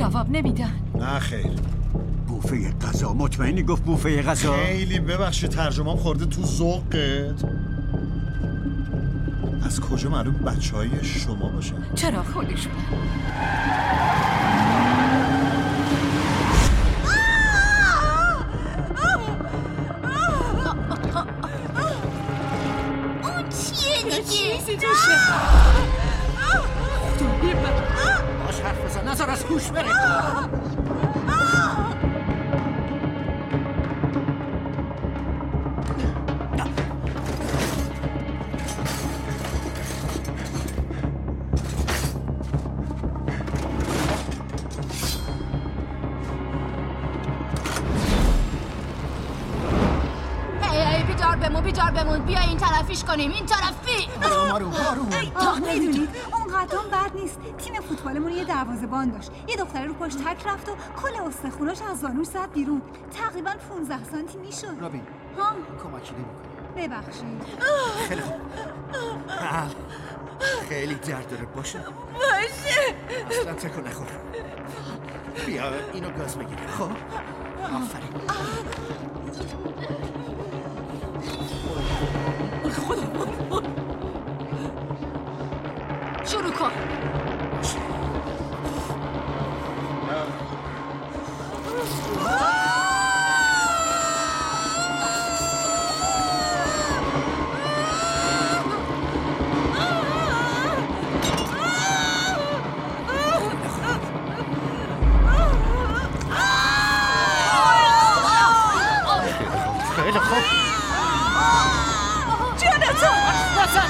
جواب نمیدن. نه خیر. بوفه غذا. مطمئنی گفت بوفه غذا؟ خیلی ببخشید ترجمه‌ام خورده تو ذوقت. از کجا معلوم بچهای شما باشن؟ چرا خودشون؟ اون چیه دیگه؟ چیزی توشه. خدای من. باش حرف بزن نظر از هوش بره. بیدار بمون بیا این طرفیش کنیم. این طرفی. آروم. میدونید اونقدر هم بد نیست. تیم فوتبالمون یه دروازه‌بان داشت. یه دختره رو پاش تک رفت و کل استخوناش از زانوش زد بیرون. تقریبا 15 سانتی میشد. رابین ها کمکی نمی‌کنی. ببخشید. خیلی خوب. خیلی درد داره باشه. اصلا تکون نخور. بیا اینو گاز بگیر. خب آفرین. شروع کن. خیلی خوب. جانتون بسن.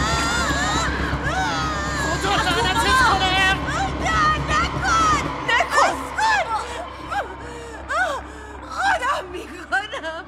خدا لعنتت کنه. نکن. خودم میکنم.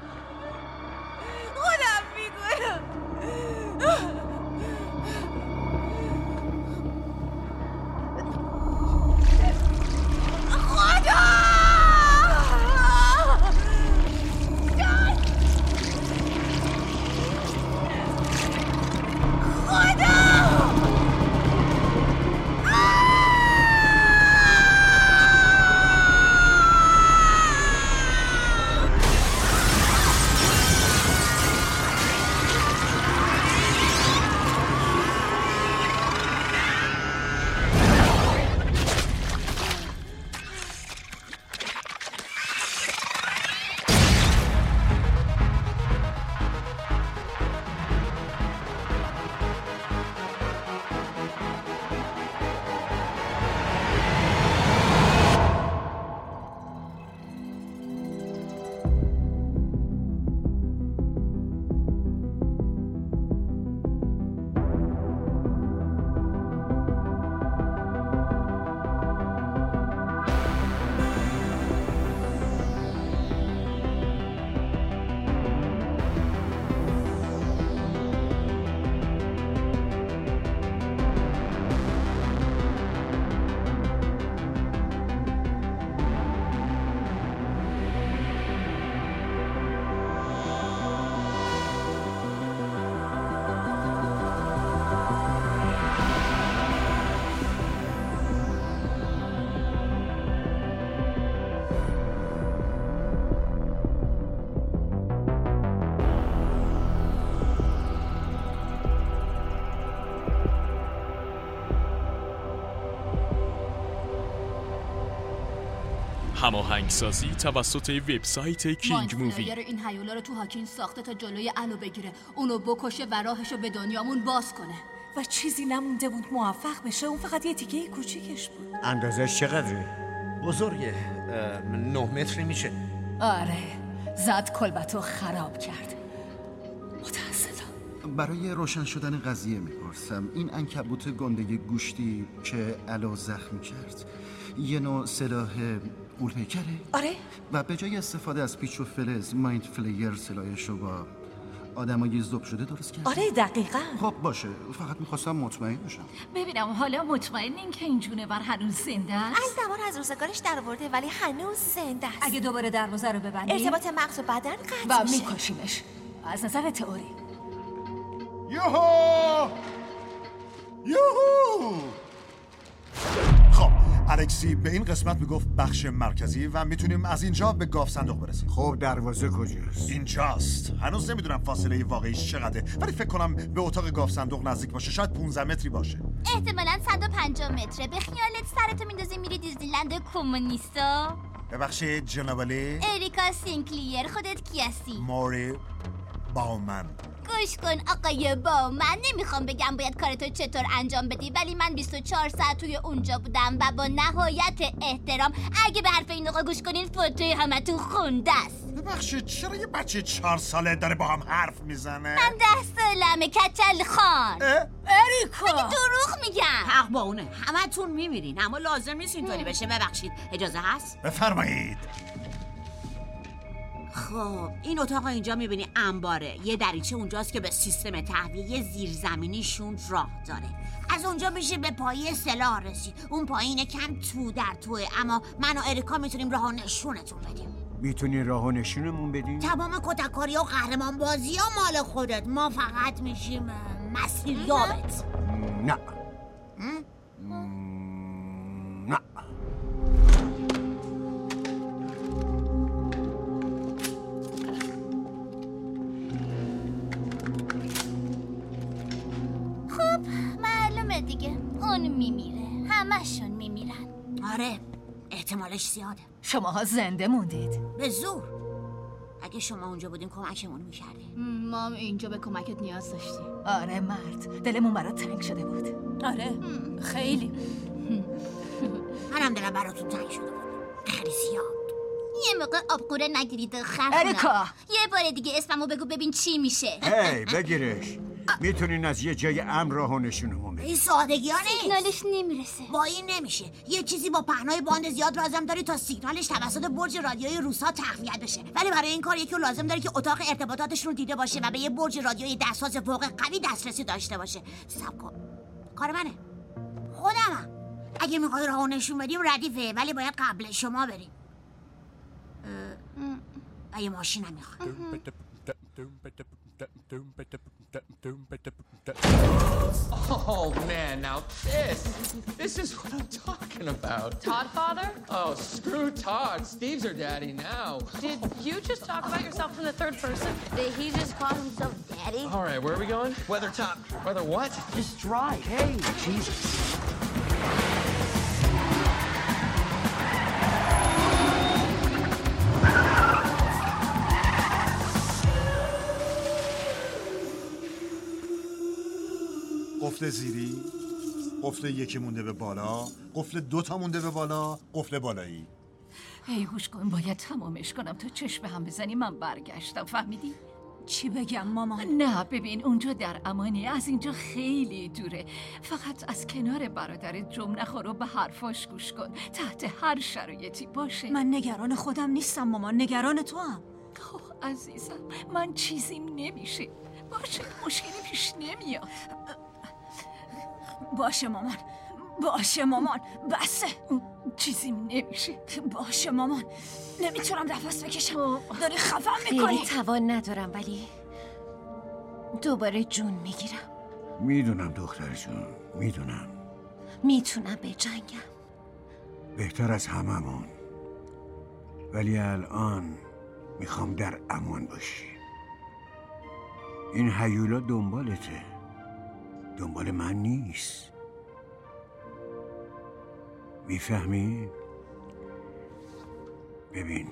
هماهنگسازی توسط وبسایت کینگ مووی. این هیولا رو تو هاکینز ساخته تا جلوی الو بگیره، اونو بکشه و راهشو به دنیامون باز کنه. و چیزی نمونده بود موفق بشه. اون فقط یه تیکه کوچیکش بود. اندازش چقدره؟ بزرگه. 9 متری میشه. آره زد کلبتو خراب کرد. متاسفم. برای روشن شدن قضیه میپرسم، این عنکبوت گنده گوشتی که الو زخمی کرد یه نوع سلاح غول‌پیکره؟ آره. و به جای استفاده از پیچ و فلز مایند فلیر سلاحشو با آدمای ذوب شده درست کرد؟ آره دقیقاً. خب باشه، فقط میخواستم مطمئن بشم. ببینم حالا مطمئنین که این جونور هنوز زنده است؟ از زمان از روزگارش در آورده ولی هنوز زنده است. اگه دوباره دروازه رو ببندیم ارتباط مغز و بدن قطع و میشه. میکشیمش. از نظر تئوری. یوهو! خب الکسی به این قسمت میگفت بخش مرکزی و میتونیم از اینجا به گاف صندوق برسیم. خب دروازه کجاست؟ اینجاست. هنوز نمیدونم فاصله واقعیش چقدره، ولی فکر کنم به اتاق گاف صندوق نزدیک باشه. شاید 15 متری باشه. احتمالاً 150 متره. به خیالت سرتو میندازی میری دیزنیلند کمونیستا؟ ببخشید جناب علی. اریکا سینکلیر. خودت کی هستی؟ موری باومن. گوش کن آقای باومن، نمیخوام بگم باید کارتو چطور انجام بدی، ولی من 24 ساعت توی اونجا بودم و با نهایت احترام اگه به حرف این آقا گوش کنین فوتوی همتون خونده است. ببخشید چرا یه بچه 4 ساله داره با هم حرف میزنه؟ من 10 سالمه کچل خان. اریکا مگه دروغ میگم؟ حق با اونه، همتون میمیرین، اما لازم نیست اینطوری بشه. ببخشید اجازه هست؟ بفرمایید. خب این اتاق اینجا میبینی انباره. یه دریچه اونجاست که به سیستم تهویه زیرزمینیشون راه داره. از اونجا میشه به پایه سلاح رسید. اون پایین کم تو در توه، اما من و اریکا میتونیم راه و نشونتون بدیم. میتونی راه و نشونمون بدیم؟ تمام کتککاری و قهرمان بازی ها مال خودت، ما فقط میشیم مسیریابت. نه نه. معلومه دیگه، اون میمیره، همشون میمیرن. آره احتمالش زیاده. شماها زنده موندید به زور. اگه شما اونجا بودین کمکمون میکردین. ما اینجا به کمکت نیاز داشتیم. آره مرد، دلمون برات تنگ شده بود. آره خیلی. منم دلم براتون تنگ شده بود، خیلی زیاد. یه موقع آبقوره نگیرید خرخونه. اریکا یه بار دیگه اسممو بگو ببین چی میشه. هی بگیرش. میتونین از یه جای امن راه و نشونمون بدین. این سادگی ها نیست. سیگنالش نمیرسه. با این نمیشه. یه چیزی با پهنای باند زیاد لازم داری تا سیگنالش توسط برج رادیویی روسا تقویت بشه. ولی برای این کار یکی لازم داره که اتاق ارتباطاتش رو دیده باشه و به یه برج رادیویی دستساز فوق قوی دسترسی داشته باشه. صبر کن. کار منه. خودمم. اگه میخوای راه و نشون بدیم ردیفه، ولی باید قبل شما بریم. اگه ماشینم میخواد. Oh man, now this is what I'm talking about. Todd, father? Oh, screw Todd. Steve's her daddy now. Did you just talk about yourself in the third person? Did he just call himself daddy? All right, where are we going? Weather top. Weather what? Just drive. Hey, Jesus. قفل زیری، قفل یکی مونده به بالا، قفل 2 مونده به بالا، قفل بالایی. ای گوش کن، باید تمامش کنم تا چشم هم بزنی. من برگشتم، فهمیدی؟ چی بگم مامان؟ نه ببین، اونجا در امانی، از اینجا خیلی دوره. فقط از کنار برادرت جمع نخور و به حرفاش گوش کن. تحت هر شرایطی باشه. من نگران خودم نیستم مامان، نگران تو هم. خب عزیزم، من چیزیم نمیشه. باشه، مشکلی پیش نمیاد. باشه مامان، باشه مامان، بسه. چیزیم نمیشه. باشه مامان، نمیتونم نفس بکشم. داری خفم میکنی. خیلی توان ندارم، ولی دوباره جون میگیرم. میدونم دختر جون، میدونم. میتونم به جنگم، بهتر از هممون. ولی الان میخوام در امان باشی. این هیولا دنبالته، دنبال من نیست. میفهمی؟ ببین،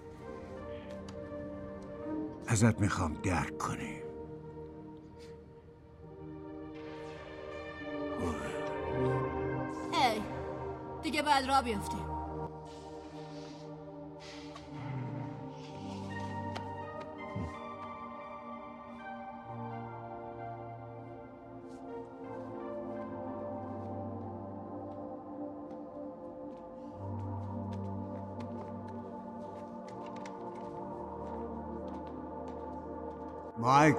ازت میخوام درک کنی. ای دیگه بعد را بیفتیم. مایک،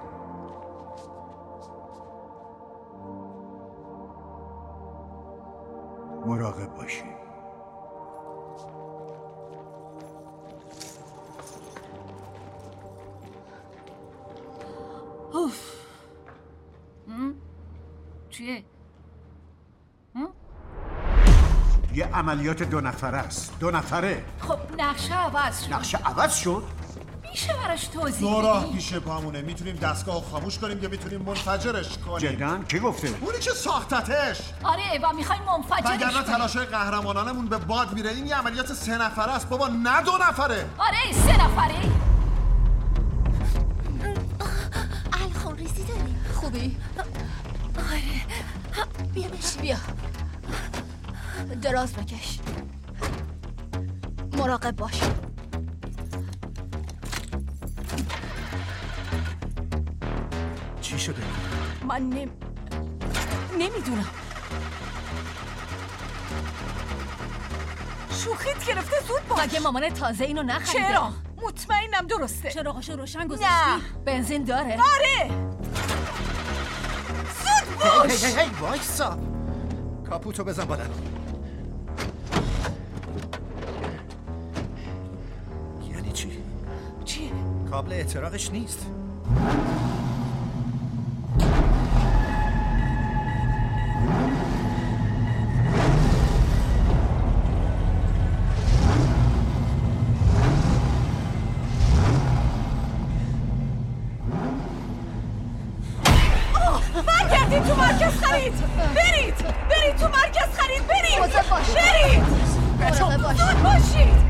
مراقب باشی. اوف. چیه؟ یه عملیات 2 نفره است. 2 نفره. خب نقشه عوض شد. نقشه عوض شد؟ میشه براش توضیح دو راه بدی؟ پیش پامونه. میتونیم دستگاه خاموش کنیم یا میتونیم منفجرش کنیم. جدن کی گفته؟ اونی که ساختتش. آره و میخوایم منفجرش وگرنه کنیم. تلاشای قهرمانانمون به باد میره. این یه عملیات 3 نفره است بابا، نه 2 نفره. آره 3 نفره. الخون ریزی داری؟ خوبی؟ آره بیا بشین. بیا دراز بکش. مراقب باش. چی شده؟ من نمیدونم. شوخیت گرفته، زود باش. مگه مامان تازه اینو نخریده؟ چرا؟ مطمئنم درسته. چراغاشو روشن گذاشتی؟ نه. بنزین داره؟ آره. زود باش. هی وایسا. کاپوتو بزن بالا. یعنی چی؟ چیه؟ کابل احتراقش نیست. برگردید تو مرکز خرید. برید تو مرکز خرید. برید. مراقب باش. زود باشید.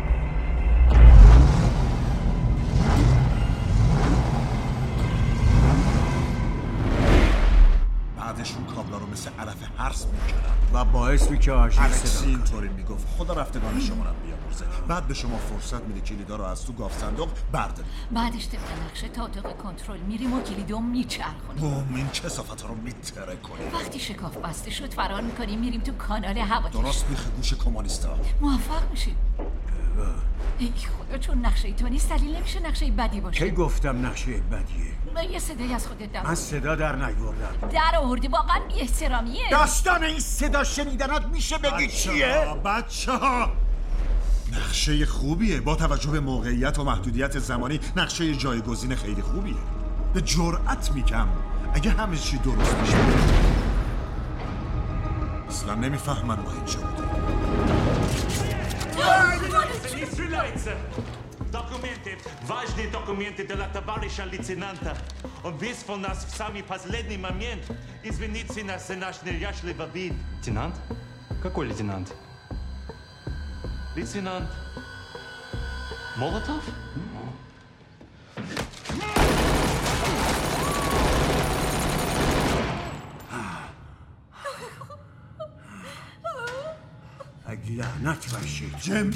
بعدش اون کابلا رو مثل علف هرس میکردن و باعث می که آژیر الکسی اینطوری میگفت. خدا رفتگان شما رو بیامرزه. بعد به شما فرصت میده کلیدا رو از تو گاف صندوق بردارید. بعدش طبق نقشه تا اتاق کنترل میریم و کلیدو میچرخونیم. بوم این کثافت رو میتره کنیم. وقتی شکاف بسته شد فرار میکنیم میریم تو کانال هواتش. درست میخه گوش کمونیستا. موفق میشیم. ای خدا، چون نقشه تو نیست دلیل نمیشه نقشه بدی باشه. کی گفتم نقشه بدیه؟ من یه صدایی از خودت در من صدا در نیوردم. در آوردی، واقعا بی احترامیه. داستان این صدا شنیدنت میشه بگی چیه؟ بچه‌ها نقشه خوبیه. با توجه به موقعیت و محدودیت زمانی نقشه جایگزین خیلی خوبیه. به جرأت میگم اگه همه چی درست بشه. اصلا نمیفهمن ما اینجا بودیم. Документы, важные документы для товарища лейтенанта. Он вызвал нас в самый последний момент. Извините нас за наш неряшливый вид. Лейтенант? Какой лейтенант? Лейтенант Молотов? لعنت باشید. جم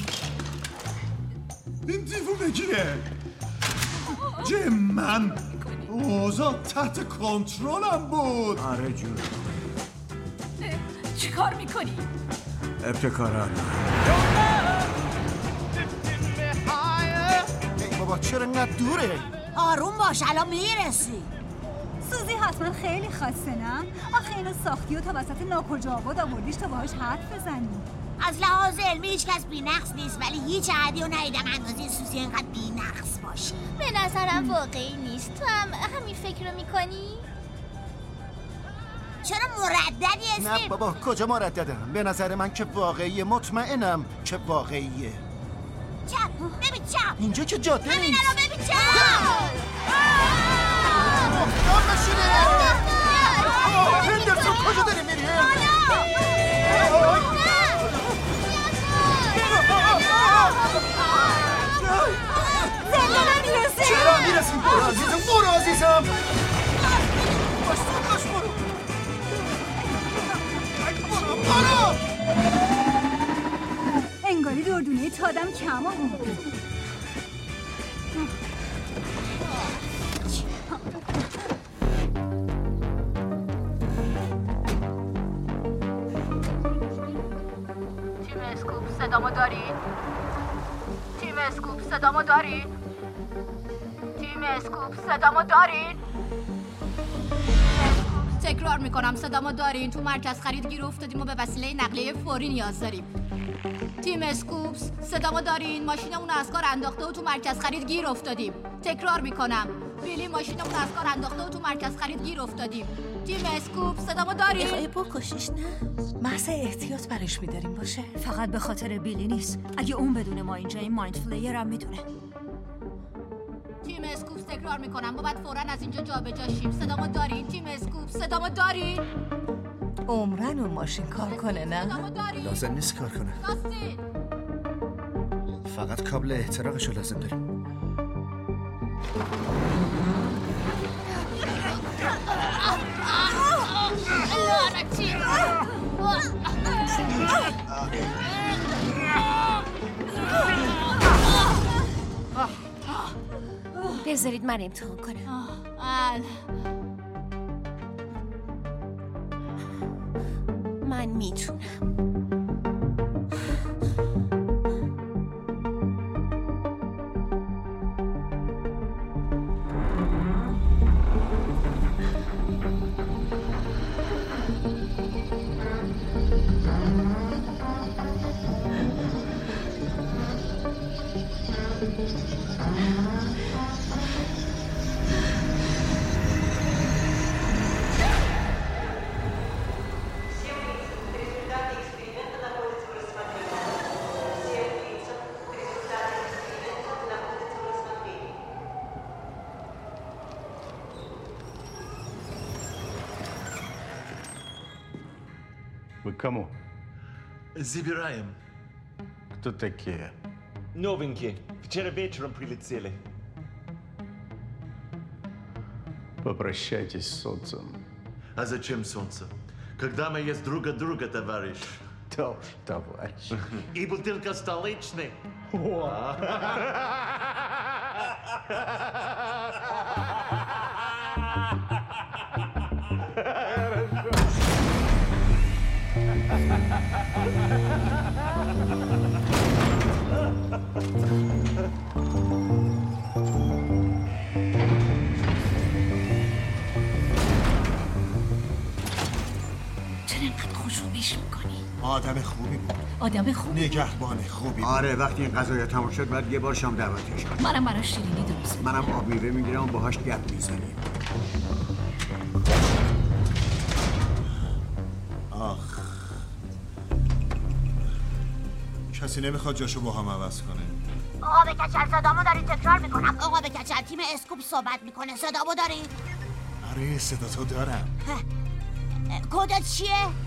این دیوونگیه. جم من اوضاع تحت کنترلم بود. آره جون. چی کار میکنی؟ ابتکارات. ای بابا چرا انقدر دوره؟ آروم باش الان میرسی. سوزی حتما خیلی خسته نه؟ آخه اینو ساختی و تا وسط ناکجا آباد آوردیش تا باهاش حرف بزنی. از لحاظ علمی هیچ کس بی‌نقص نیست، ولی هیچ عهدی رو ندیدم اندازه سوزی اینقدر بی‌نقص باشه. به نظرم واقعی نیست. تو هم همین فکر رو میکنی؟ چرا مرددی اسم؟ نه بابا کجا مرددم؟ به نظر من که واقعیه. مطمئنم که واقعیه. چپ ببین چپ. اینجا که جاده نیست. همین الان ببین چپ. هندرسون کجا داری میری؟ زنده نمیرسی. چرا میرسیم؟ برو عزیزم برو عزیزم. باش برو. انگاری دردونه تادم کم آورد. تیم اسکوپ صدامو دارین؟ تیم اسکوپ صدامو دارین؟ تیم اسکوپ صدامو دارین؟ تکرار میکنم صدامو دارین؟ تو مرکز خرید گیر افتادیم و به وسیله نقلیه فوری نیاز داریم. تیم اسکوپس صدامو دارین؟ ماشینمون از کار انداخته و تو مرکز خرید گیر افتادیم. تکرار میکنم بیلی ماشینمون از کار انداخته و تو مرکز خرید گیر افتادیم. تیم اسکوپ صدامو داری؟ میخوای بکشیش؟ نه محض احتیاط برش میداریم باشه. فقط به خاطر بیلی نیست. اگه اون بدونه ما اینجا این مایند فلیر هم میدونه. تیم اسکوپ تکرار میکنم ما باید فوراً از اینجا جابجا شیم. صدامو دارین تیم اسکوپ؟ صدامو دارین؟ عمرن اون ماشین کار کنه نه؟ لازم نیست کار کنه. فقط کابل احتراقشو لازم داریم. لعنتی. بذارید من امتحان کنم. من میتونم. Вы кому? Забираем. Кто такие? Новенькие. Вчера вечером прилетели. Попрощайтесь с солнцем. А зачем солнце? Когда мы есть друг от друга, товарищ. Товарищ. И бутылка столичный. چرا اینقدر خوشوبیش میکنی؟ آدم خوبی بود. آدم خوبی؟ نگهبان خوبی بود. آره وقتی این قضایا تموم شد بعد یه بار شام دعوتش کنم. منم براش شیرینی درست منم آب میوه میگیرم و باهاش گپ میزنیم. آخ کسی نمیخواد جاشو با هم عوض کنه. آقا به کچل صدامو داری؟ تکرار میکنم آقا به کچل تیم اسکوپ صحبت میکنه. صدامو داری؟ آره صدا تو دارم. کدت چیه؟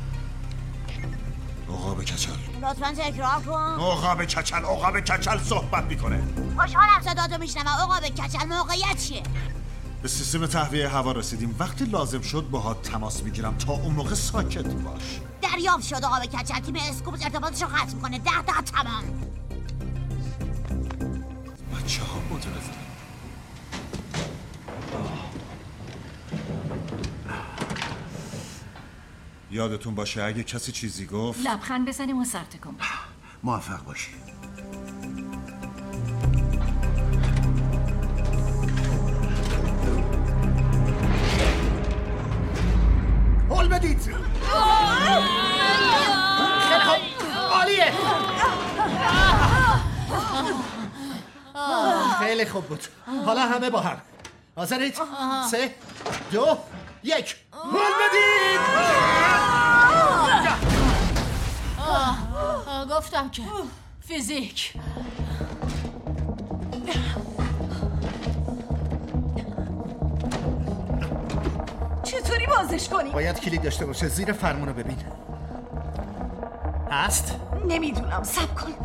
آقا به کچل لطفاً تکرار کن. آقا به کچل صحبت میکنه. خوشحالم صداتو میشنوم. آقا به کچل موقعیت چیه؟ به سیستم تهویه هوا رسیدیم. وقتی لازم شد باهات تماس میگیرم تا اون موقع ساکت باش. دریافت شد آقا به کچل. تیم اسکوپ ارتباطشو قطع میکنه. 10 تا تمام. بچه ها متنفرن. یادتون باشه اگه کسی چیزی گفت لبخند بزنیم و سر تکون. موفق باشی. هول بدید. خیلی خوب. عالیه. خیلی خوب بود. حالا همه با هم. حاضرید؟ 3 2 1 هول بدید. گفتم که فیزیک. چطوری بازش کنی؟ باید کلید داشته باشه. زیر فرمونو ببین. هست؟ نمیدونم. صبر کن.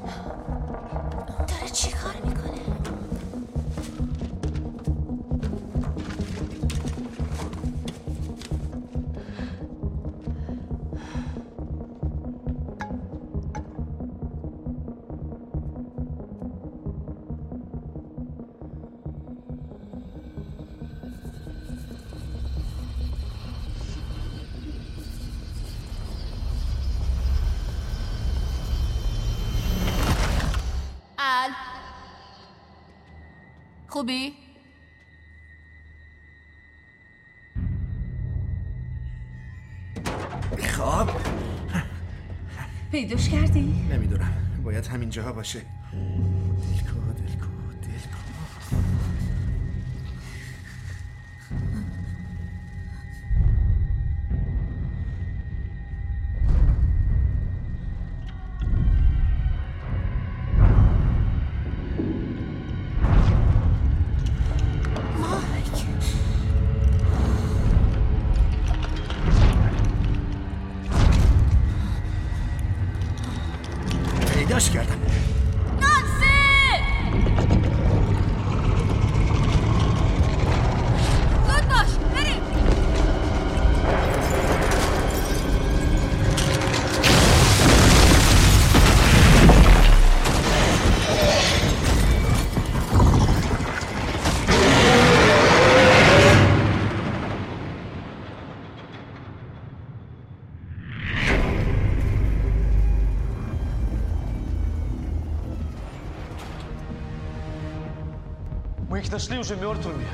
داره چی کار میکنه؟ خوبی؟ خب پیداش کردی؟ نمیدونم. باید همین جاها باشه. دلکو پیداش کردم. زود باش بریم. Мы их нашли уже мертвыми.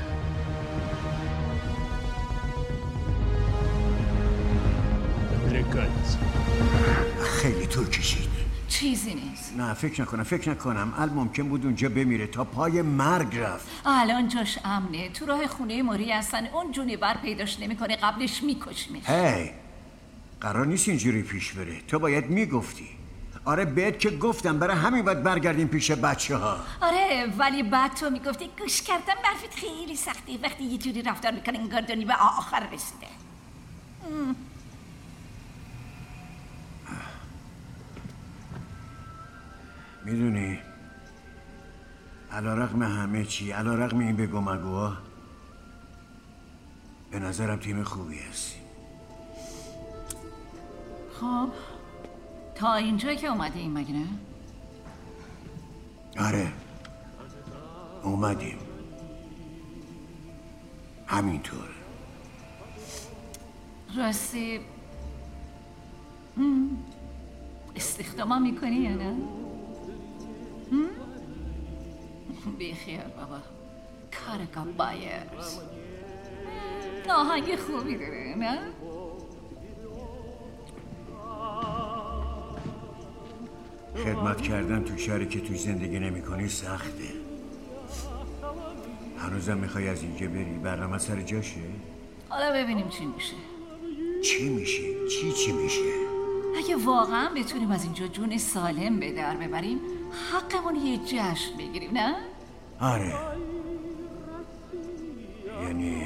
Американец. خیلی طول کشید. چیزی نیست. نه فکر نکنم ال ممکن بود اونجا بمیره تا پای مرگ رفت. الان جاش امنه. تو راه خونه موری هستن. اون جونور پیداش نمیکنه قبلش میکشمش. هی قرار نیست اینجوری پیش بره. تو باید میگفتی. آره بهت که گفتم برای همین باید برگردیم پیش بچه ها. آره ولی بعد تو میگفتی گوش کردم برفت خیلی سختی وقتی یه جوری رفتار میکنه انگار دنیا به آخر رسیده. میدونی علیرغم همه چی، علیرغم این بگو مگوها، به نظرم تیم خوبی هستی. خب تا اینجا که اومدیم مگه نه؟ آره اومدیم همینطور. راستی استخدامم میکنی یا نه؟ بیخیال بابا. کارگاه بایرز آهنگ خوبی داره نه؟ خدمت کردن تو شهری که توی زندگی نمی کنی سخته. هنوزم میخوای از اینجا بری؟ برنامه سر جاشه؟ حالا ببینیم چی میشه. چی میشه؟ چی میشه؟ اگه واقعا بتونیم از اینجا جون سالم به در ببریم حقمون یه جشن بگیریم نه؟ آره یعنی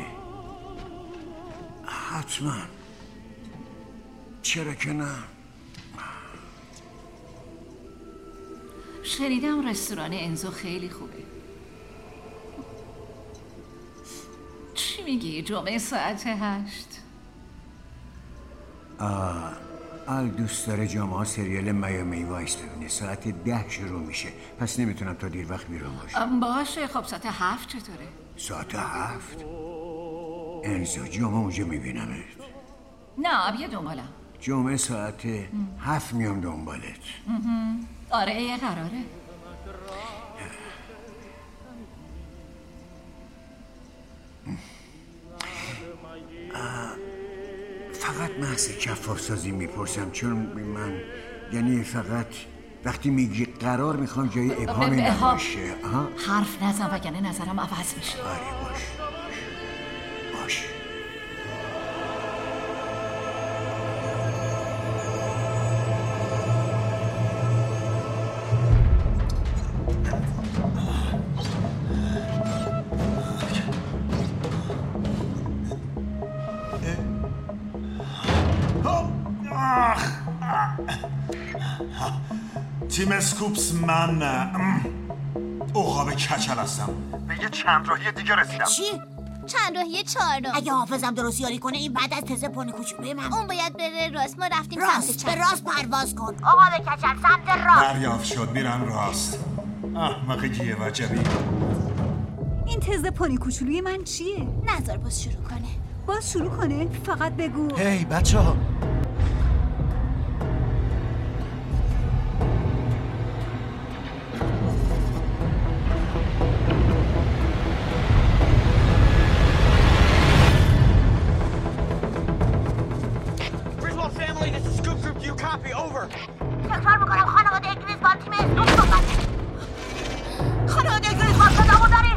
حتما. چرا که نه؟ شنیدم رستوران انزو خیلی خوبه. چی میگی جمعه ساعت 8؟ ال دوست داره جمعه سریال میامی وایس ببینه. ساعت 10 شروع میشه پس نمیتونم تا دیر وقت بیرون باشم. باشه خب ساعت 7 چطوره؟ ساعت 7؟ انزو جمعه اونجا میبینمت. نه بیا دنبالم. جمعه ساعت 7 میام دنبالت. آره یه قراره. فقط محض کفاف سازی میپرسم چون من یعنی فقط وقتی میگی قرار میخوام جای ابهامی نباشه. حرف نزن وگرنه نظرم عوض میشه. آره باش تیم اسکوپس من عقاب کچل هستم. به یه چند راهی دیگه رسیدم. چی؟ چند راهی 4 راه. اگه حافظم درست یاری کنه این بعد از تزه پونی کوچولوی من اون باید بره راست. ما رفتیم راست. سمت به راست پرواز کن. آقا به کچل سمت راست. دریافت شد میرم راست. احمق گیه وجبی. این تزه پونی کوچولوی من چیه؟ نذار باز شروع کنه. باز شروع کنه؟ فقط بگو. هی بچه ها تکرار میکنم خانواده انگلیس با تیم اسکوپ صحبت. خانواده انگلیس با صدامو داری؟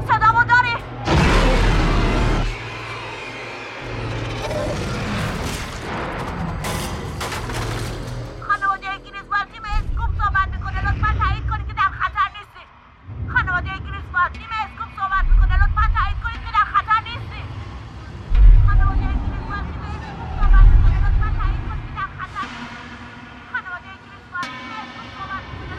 خانواده انگلیس با تیم اسکوپ صحبت میکنه. لطفا تایید کنید که در خطر نیستی. خانواده انگلیس با تیم اسکوپ صحبت میکنه. لطفا تایید کنید که در خطر نیستی. خانواده انگلیس با تیم اسکوپ صحبت میکنه. لطفا تایید کنید که در خطر نیستی. خانواده انگلیس با تیم اسکوپ صحبت میکنه.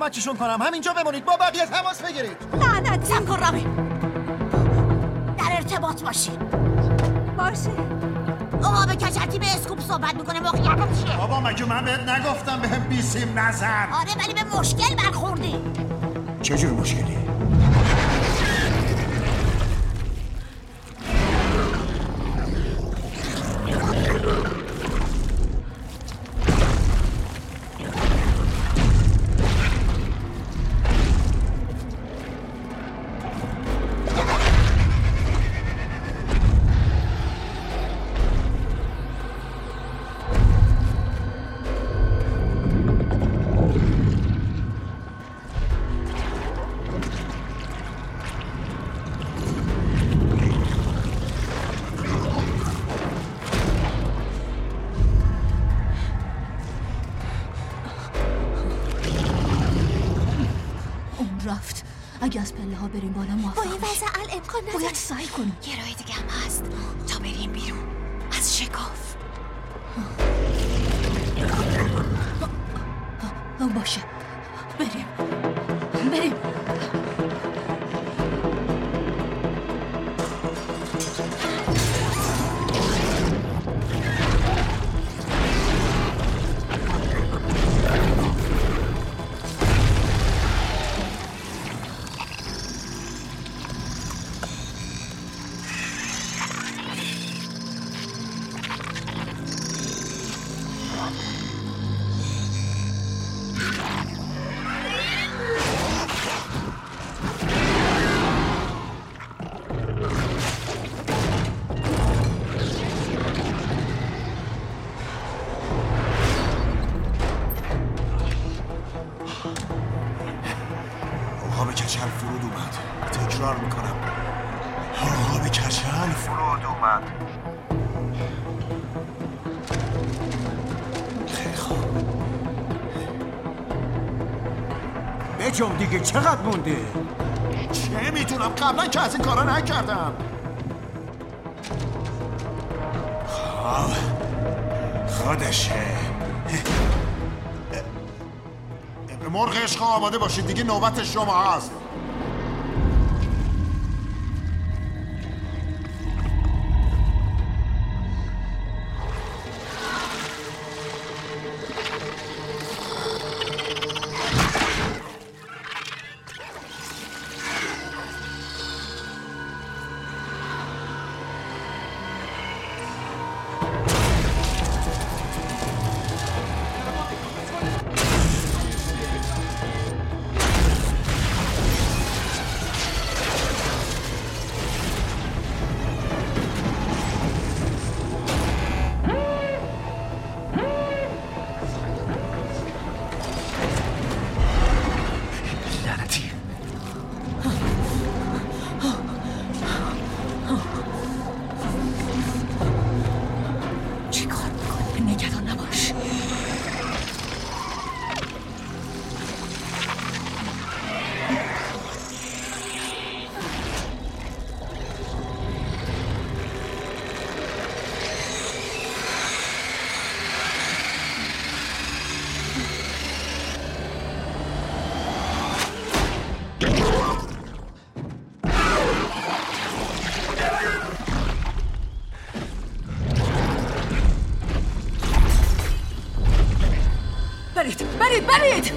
کمکشون کنم. همینجا بمونید، با بقیه تماس بگیرید. لعنتی. سب کن رامی، در ارتباط باشی. باشه. آقا به کچرتی به اسکوپ صحبت میکنه. موقعیت چیه؟ بابا مگه من بهت نگفتم بهم بیسیم نزن؟ آره ولی به مشکل برخوردی. چجور مشکلی؟ رفت. اگه از پله ها بریم بالا موفق با این وضع امکان نداره. باید سعی کنیم. یه راه دیگه هم هست تا بریم بیرون از شکاف. باشه بریم. آقا کچل فرود اومد. تکرار میکنم، آقا کچل فرود اومد. خیلی خوب. بجم دیگه، چقدر مونده؟ چه میتونم، قبلا که از این کارا نکردم. خودشه. مرغ عشق آماده باشید دیگه، نوبت شما هست. برید!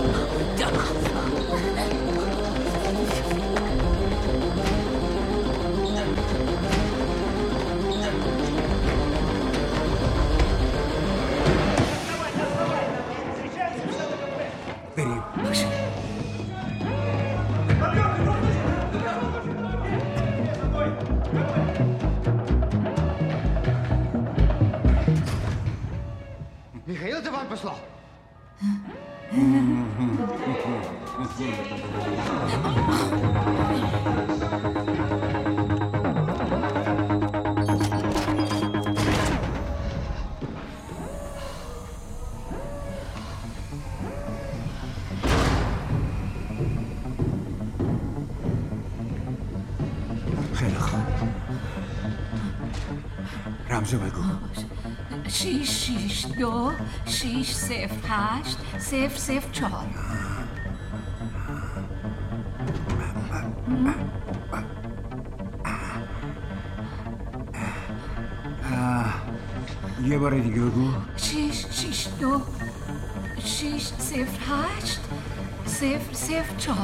بریم. Михаил, ты вам послал? خیلی خوب. رمزو بگو. 662 608 004. یه بار دیگه بگو. 669 608 004.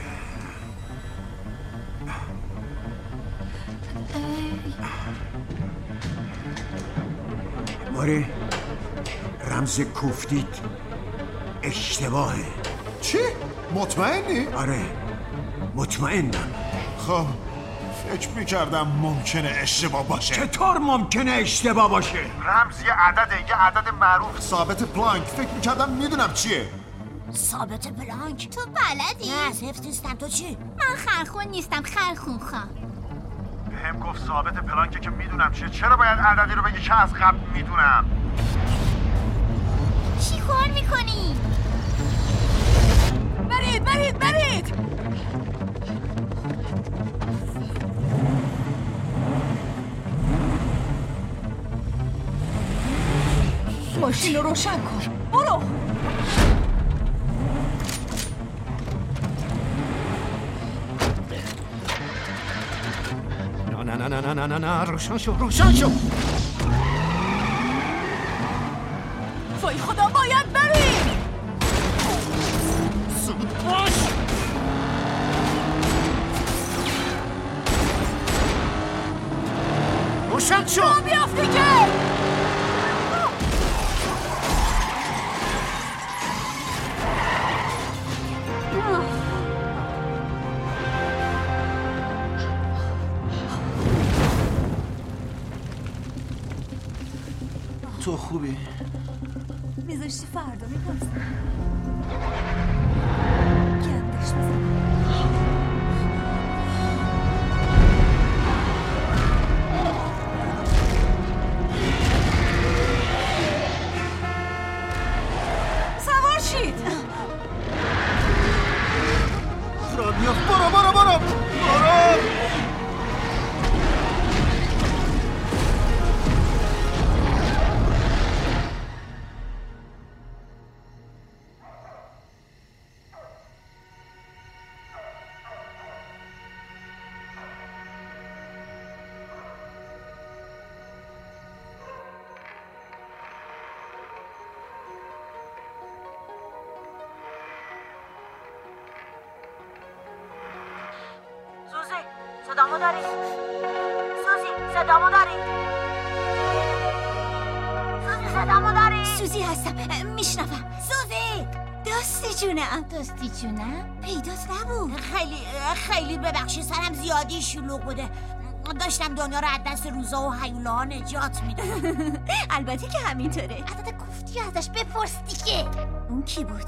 ماری رمز کوفتید اشتباهه. چی؟ مطمئنی؟ آره مطمئنم. خب فکر میکردم ممکنه اشتباه باشه. چطور ممکنه اشتباه باشه؟ رمز یه عدد معروف ثابت پلانک. فکر میکردم میدونم چیه. ثابت پلانک؟ تو بلدی؟ نه حفظ نیستم. تو چی؟ من خرخون نیستم، خرخون خان. هم گفت ثابت پلانکه که میدونم چیه. چرا باید عددی رو بگی که از قبل میدونم؟ چی کار میکنی؟ برید ماشین رو روشن کن. برو. نه روشن شو. وای خدا باید بریم. زود باش. روشن شو. بیافتی که تو خوبی؟ میذاشتی فردا میپرسم. گندش بزن. سوار شید. رادیو برو. صدامو داری؟ سوزی هستم، میشنوم. سوزی! داستی جونم پیدات نبود. خیلی ببخشید، سرم زیادی شلوغ بوده. داشتم دنیا رو از دست روزا و هیوله ها نجات میدم. البته که همینطوره. عدد کوفتی ازش بپرس دیگه. اون کی بود؟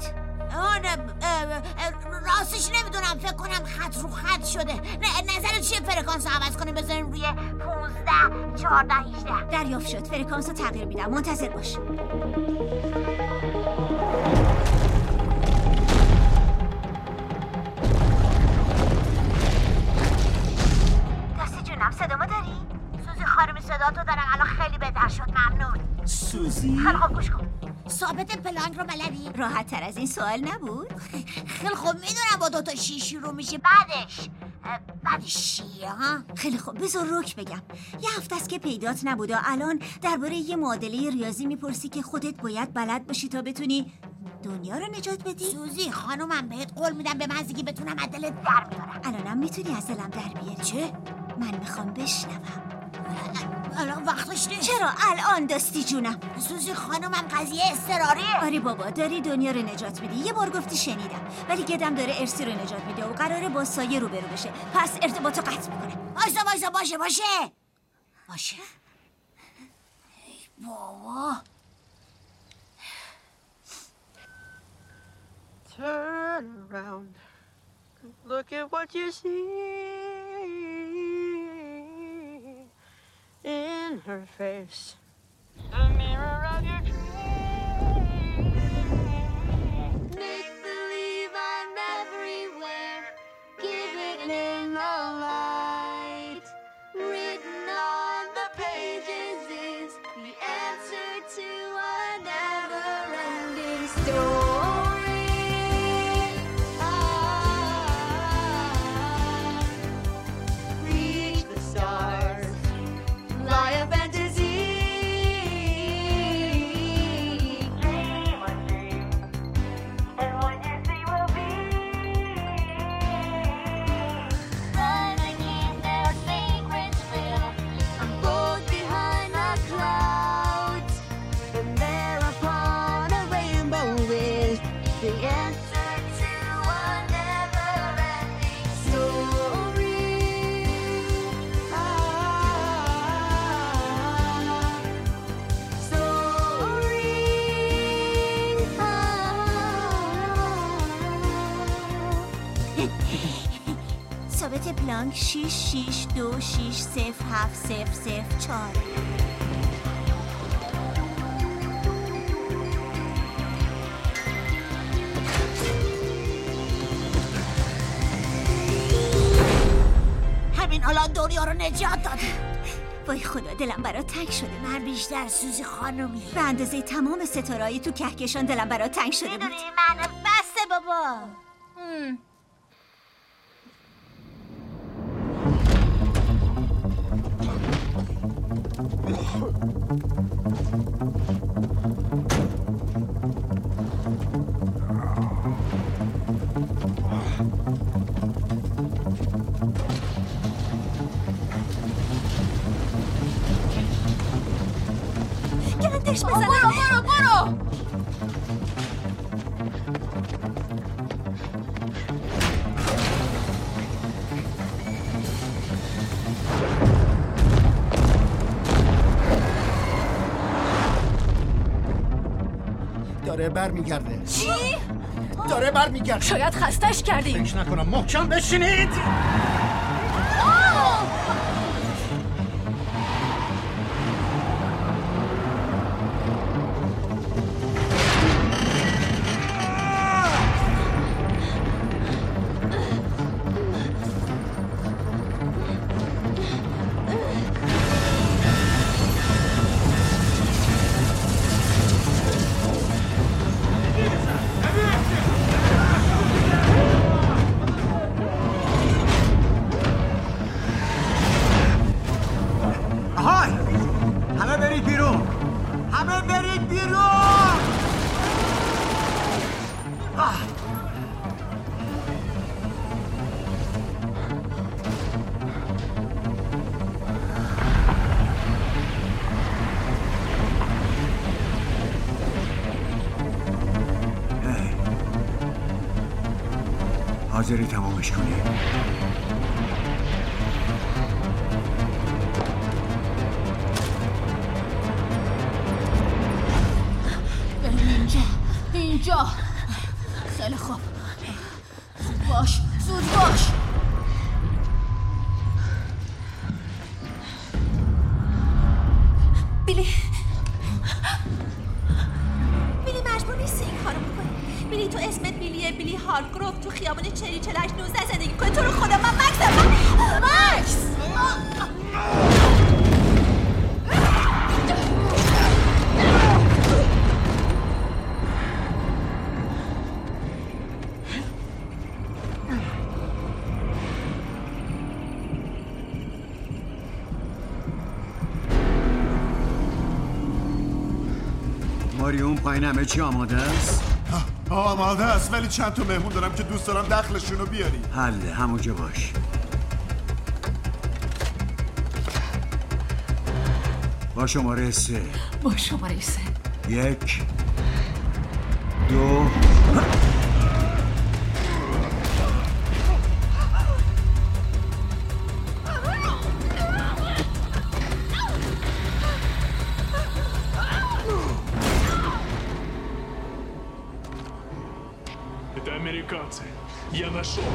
راستش نمیدونم، فکر کنم خط رو خط شده. نظرت چیه فرکانس رو عوض کنیم بذاریم روی 15 14 18؟ دریافت شد. فرکانس رو تغییر میدم، منتظر باش. دستی جونم صدامو داری؟ سوزی خانم صداتو دارم الان، خیلی بهتر شد، ممنون. سوزی؟ خیلی خوب گوش کن. ثابت پلانک رو بلدی؟ راحت تر از این سوال نبود؟ خیلی خوب میدونم با 2 تا 6 شروع میشه. بعدش چیه ها؟ خیلی خوب بذار رک بگم. یه هفته است که پیدات نبود و الان درباره یه معادله ریاضی میپرسی که خودت باید بلد باشی تا بتونی دنیا رو نجات بدی؟ سوزی خانومم بهت قول میدم به مزدیکی بتونم از دلت در بیارم. الانم میتونی از دلم در بیاری. چه؟ من میخوام بشنوم. الان وقتش نیست. چرا الان داستی جونم؟ سوزی خانومم قضیه اضطراریه. آره بابا، داری دنیا رو نجات میدی. یه بار گفتی شنیدم، ولی گدم داره ارسی رو نجات میده و قراره با سایه رو برو بشه، پس ارتباطو قطع میکنه. باشه ای بابا. Turn around, look at what you see in her face, the mirror of your dreams. Make believe I'm everywhere, give it in the light. Written on the pages is the answer to a never-ending story. پلانک 6626070004. همین الان دنیا رو نجات دادی. وای خدا دلم برات تنگ شده. من بیشتر سوزی خانومی به اندازه تمام ستاره‌ای تو کهکشان دلم برات تنگ شده بود. میدونی من بسه بابا. گندش بزنم. برو داره برمیگرده. چی؟ داره برمیگرده. شاید خستش کردیم. فکر نکنم. محکم بشینید. حاضری تمامش کنی؟ بریم اینجا. خیلی خوب. زود باش. بیلی مجبور نیستی این کارو بکنی. بیلی تو اسمت بیلیه. بیلی هارگروف تو خیابون چری 4819 زندگی کنی. تو رو خدا من مکس. ماریون پایین همه چی آماده است؟ آماده است، ولی چند تا مهمون دارم که دوست دارم دخلشون رو بیاری. حله، همونجا باش. با شماره 3. 1 2 Это американцы. Я нашел.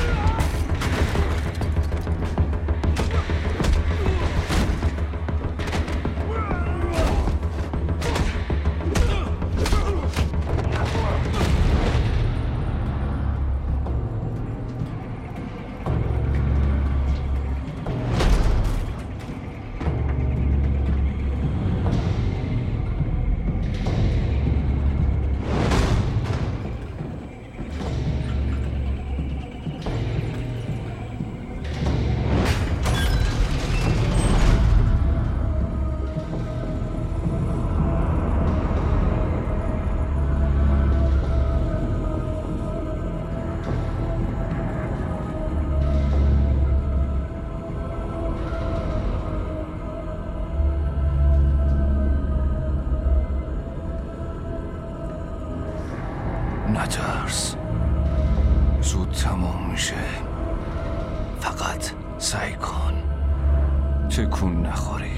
نترس، زود تمام میشه. فقط سعی کن تکون نخوری.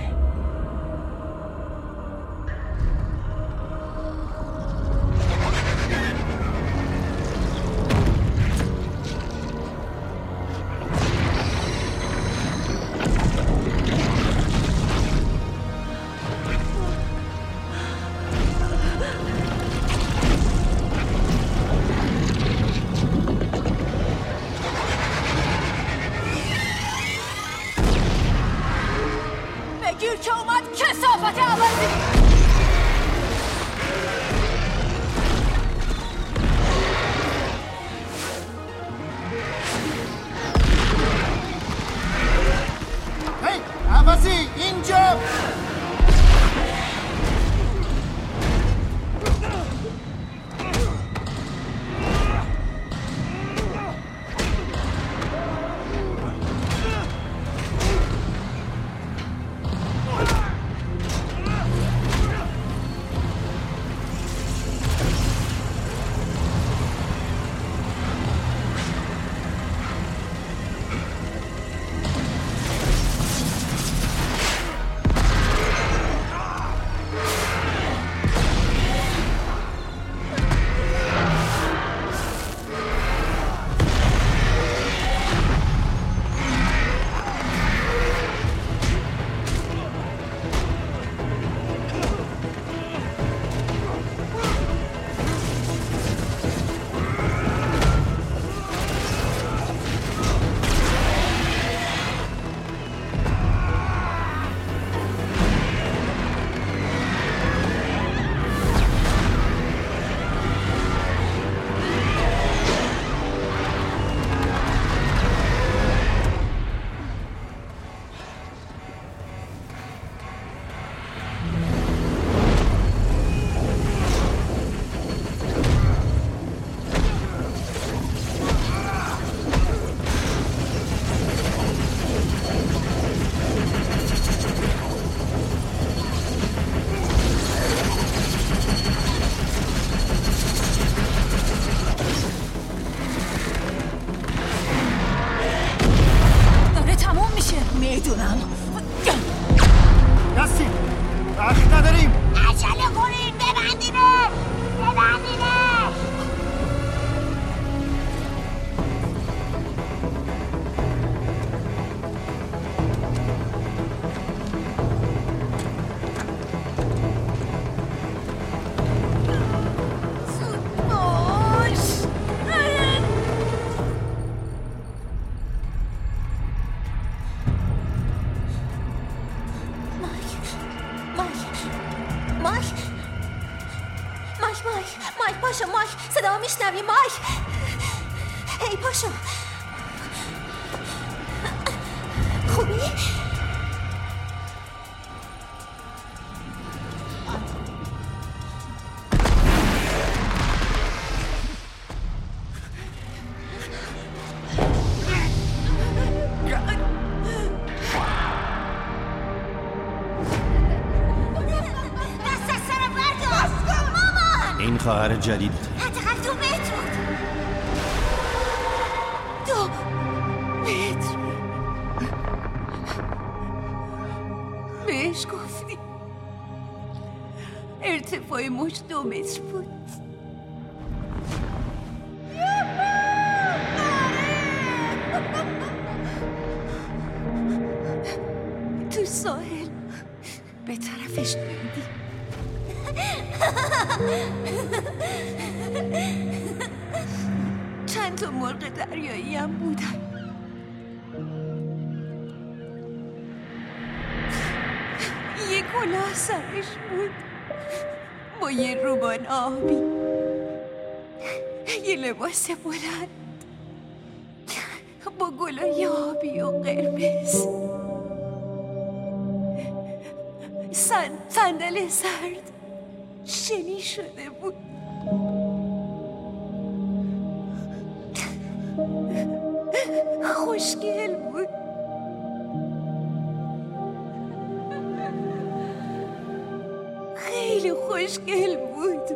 گیر که اومد کثافت عوضی. عوضی اینجا. مایک پاشو مایک صدا میشنوی مایک هی پاشو خوبی؟ این خواهر جدیدت حداقل 2 متر بود 2 متر بهش گفتی ارتفاع مش 2 متر بود تو ساحل به طرفش نمیدی چند تا مرغ دریایی هم بودن یه کلاه سرش بود با یه روبان آبی یه لباس بلند با گلای آبی و قرمز صندل سرد شنی شده بود خوشگل بود خیلی خوشگل بود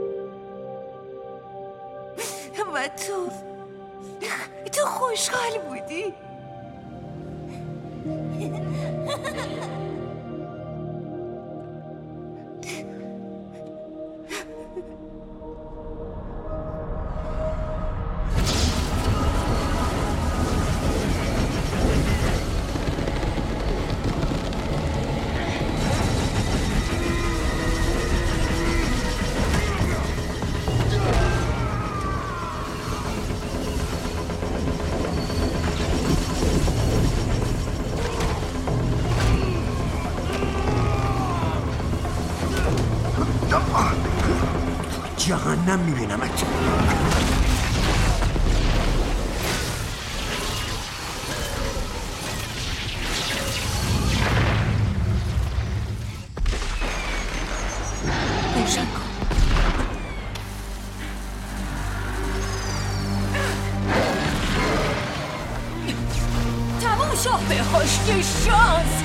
و تو خوشحال بودی جهنم میبینمت. تموم شو به خشکی شانس.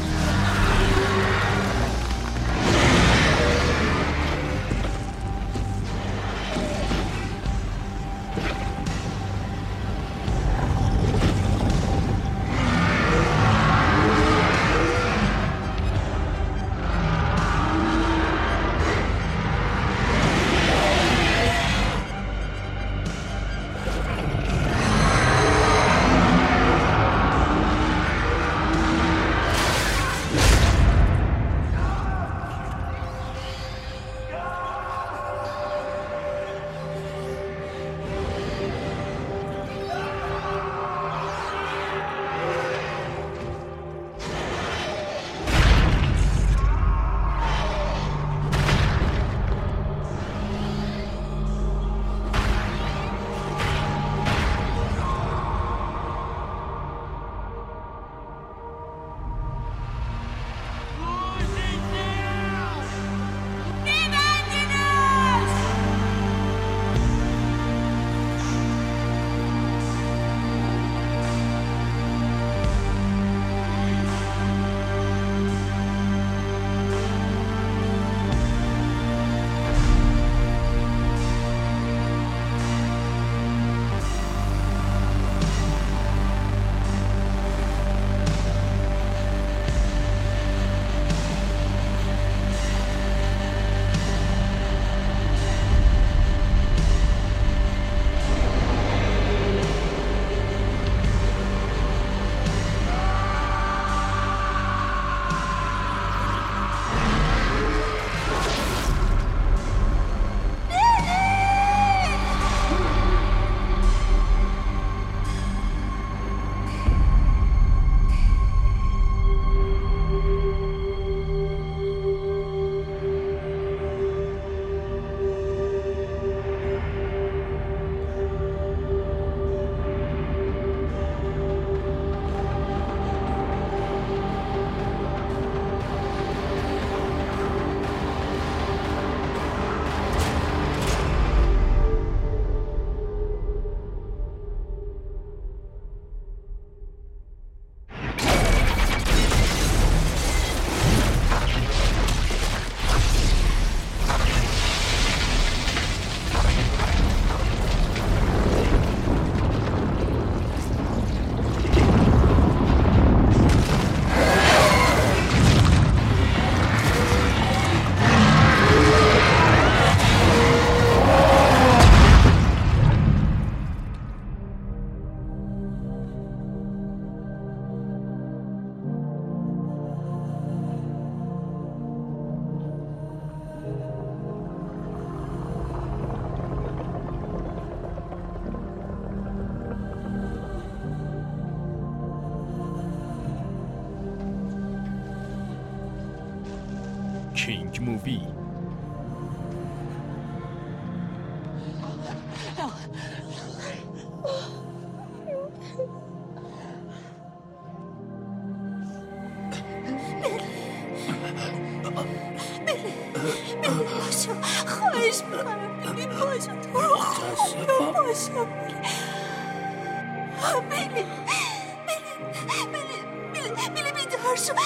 کینگ مووی. باشو خواهش میکنم بلی باشو تو رو خدا باشو بلی بیدار شو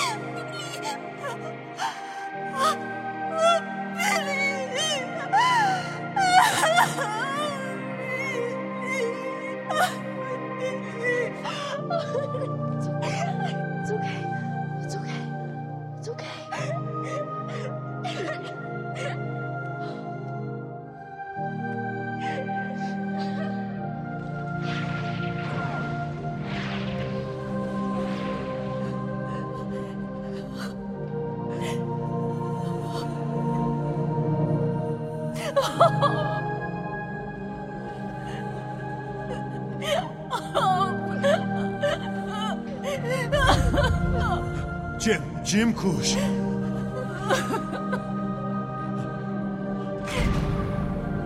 جیم کوش.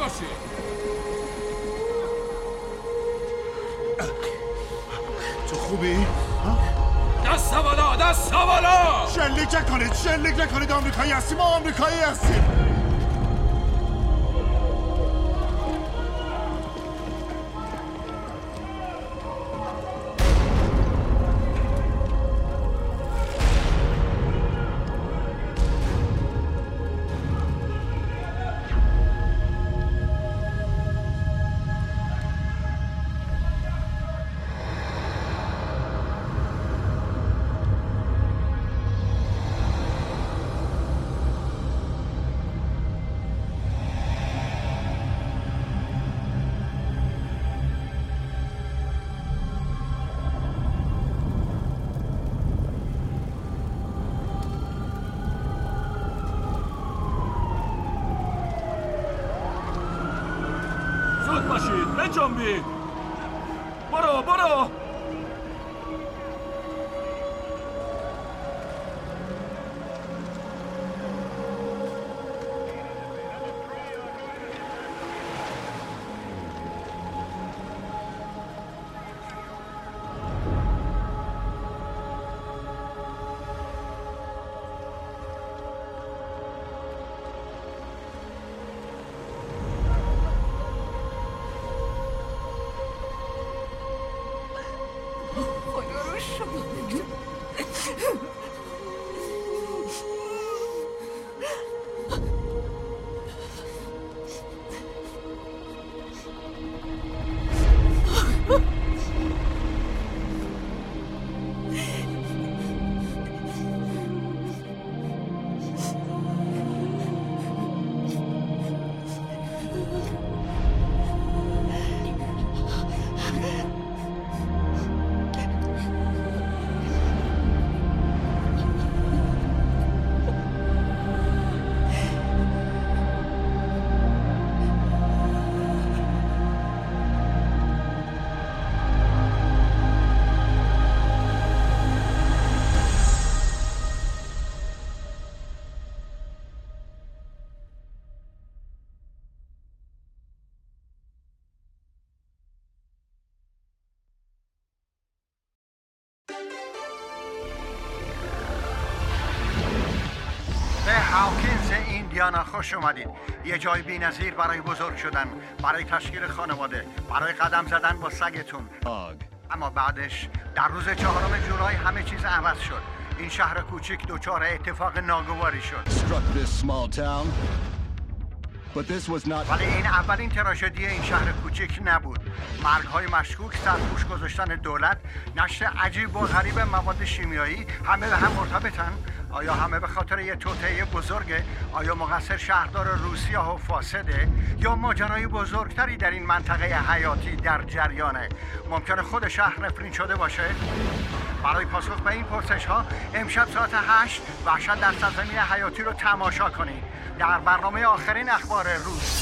باشید. تو خوبی؟ دست بالا، دست بالا! شلیک نکنید آمریکایی هستیم، ما آمریکایی هستیم. زود باشید، بجنبید. برو. به هاوکینز ایندیانا خوش اومدید. یه جای بی‌نظیر برای بزرگ شدن، برای تشکیل خانواده، برای قدم زدن با سگتون. اما بعدش در روز 4 جولای همه چیز عوض شد. این شهر کوچیک دچار اتفاق ناگواری شد. ولی این اولین تراژدی این شهر کوچیک نبود. مرگ‌های مشکوک، سرپوش گذاشتن دولت، نشر عجیب و غریب مواد شیمیایی، همه به هم مرتبطن. آیا همه به خاطر یه توطئه بزرگه؟ آیا مقصر شهردار روسیه و فاسده؟ یا ماجرای بزرگتری در این منطقه حیاتی در جریانه؟ ممکنه خود شهر نفرین شده باشه؟ برای پاسخ به این پرسش‌ها امشب ساعت 8 وحشت در سرزمین حیاتی رو تماشا کنید در برنامه آخرین اخبار روز.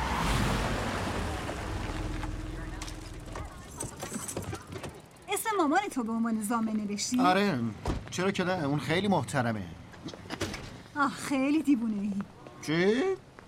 اسم مامان تو به عنوان زامن نوشتی؟ آره، چرا که نه؟ اون خیلی محترمه. خیلی دیوونه ای. چی؟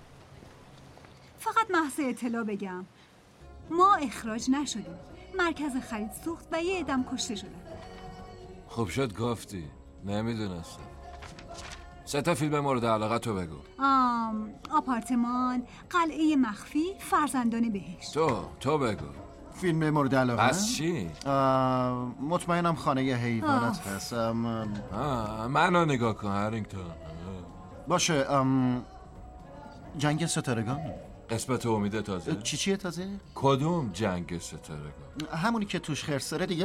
فقط محض اطلاع بگم ما اخراج نشدیم. مرکز خرید سوخت و یه عدم کشته شدن. خوب شد گفتی، نمیدونستم. 3 فیلم مورد علاقه تو بگو. آپارتمان، قلعه مخفی، فرزندان بهشت. تو بگو. فیلم مورد علاقه؟ بس چی؟ مطمئنم خانه حیوانات هست. منو نگاه کن هرینگتون. باشه. جنگ ستارگان. قسمت امید تازه. چیه تازه؟ کدوم جنگ ستارگان؟ همونی که توش خرسره دیگه.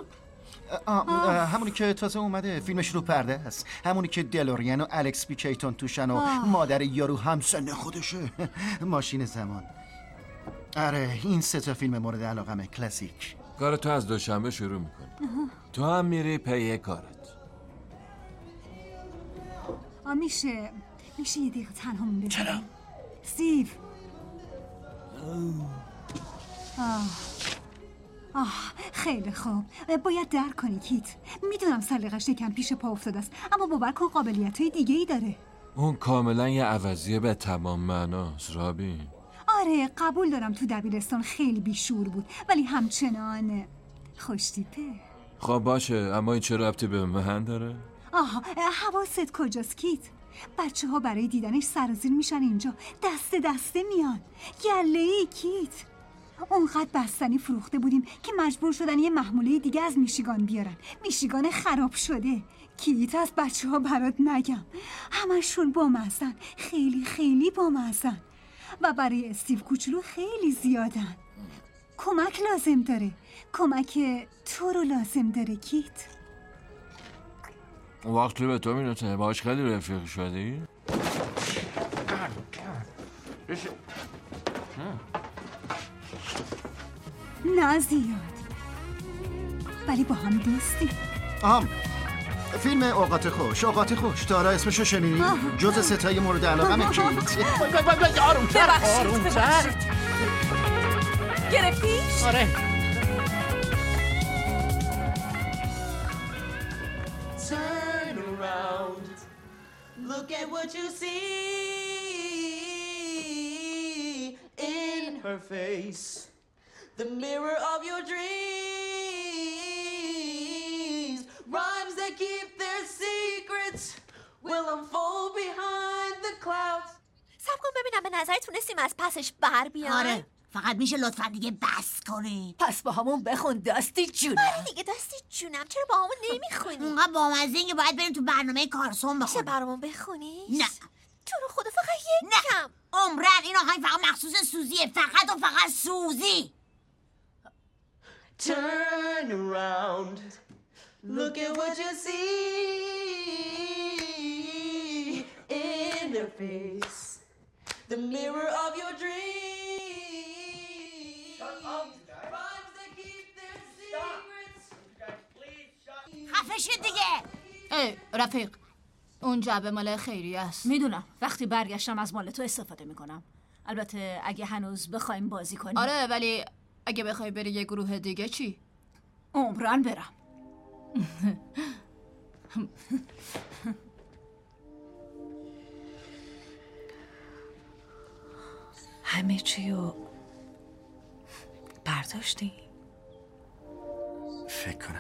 همونی که تازه اومده، فیلمش رو پرده است. همونی که دلورین و الکس بی کیتون توشن و مادر یارو همسن خودشه. ماشین زمان. آره، این 3 فیلم مورد علاقمه. کلاسیک. کار تو از دوشنبه شروع میکنی. تو هم میری پی کارت. میشه یه دقیقه تنها مونده. چرا؟ سیو. خیلی خوب. باید درک کنی کیت. میدونم سلیقش یکم پیش پا افتاده است، اما باور کن قابلیت‌های دیگه‌ای داره. اون کاملا یه عوضیه به تمام معناست رابین. آره قبول دارم تو دبیرستان خیلی بیشور بود ولی همچنان خوشتیپه. خب باشه، اما این چه ربطی به من داره؟ آها، حواست کجاست کیت؟ بچه ها برای دیدنش سرازیر میشن اینجا، دسته دسته میان. گله‌ای کیت. اونقدر بستنی فروخته بودیم که مجبور شدن یه محموله دیگه از میشیگان بیارن. میشیگان خراب شده. کیت، از بچه ها برات نگم، همشون بامزن، خیلی خیلی بامزن و برای استیو کوچولو خیلی زیادن. کمک لازم داره، کمک تو رو لازم داره کیت. وقتی به تو میرسه باش خیلی رفیق شدی؟ نه زیاد، ولی با هم دوستی. فیلم اوقات خوش، اوقات خوش، تارا اسمشو شنیدی؟ جز ستای مورد علاقه کیت. آرومتر. گرفتیش؟ آره. Turn around. Look at what you see in her face. The mirror of your dreams. Rhymes that keep their secrets will unfold behind the clouds. سب کن ببینم به نظر تونستیم از پسش بر بیان؟ آره، فقط میشه لطفا دیگه بس کنید. پس با همون بخون داستی جونم. آره دیگه داستی جونم، چرا با همون نمیخونی؟ اونقدر بامزه اینکه باید بریم تو برنامه کارسون بخونیم. میشه برامون بخونی؟ نه تو رو خدا فقط یک کم. عمرن این آهنگ فقط مخصوص سوزیه، فقط و فقط سوزی. Turn around. Look at what you see in her face. The mirror of your dreams. Rhymes that keep their secrets. خفه شد دیگه. ای رفیق، اون جعبه مال خیریه است. میدونم، وقتی برگشتم از مال تو استفاده میکنم. البته اگه هنوز بخوایم بازی کنیم. آره، ولی اگه بخوای بری یه گروه دیگه چی؟ عمران برم. همه چیو برداشتی؟ فکر کنم.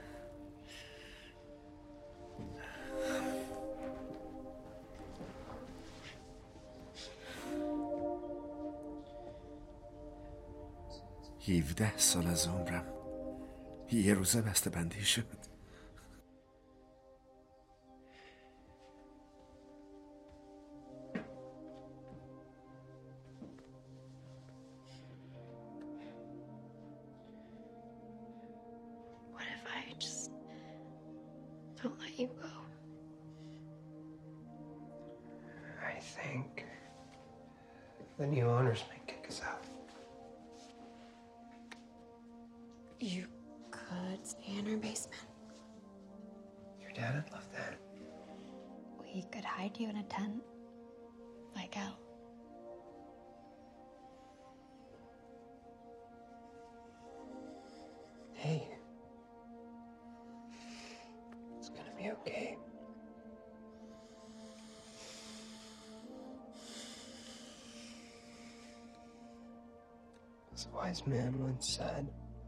هیوده سال از عمرم یه روزه بسته بندی شد. What if I just don't let you go? I think the new owners may kick us out. You could stay in our basement. Your dad would love that. We could hide you in a tent, like Elle. Hey. It's gonna be okay. As a wise man once said,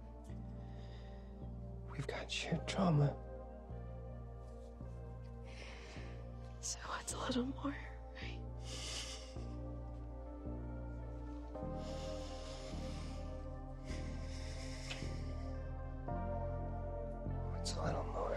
we've got shared trauma. So it's a little more, right? What's a little more?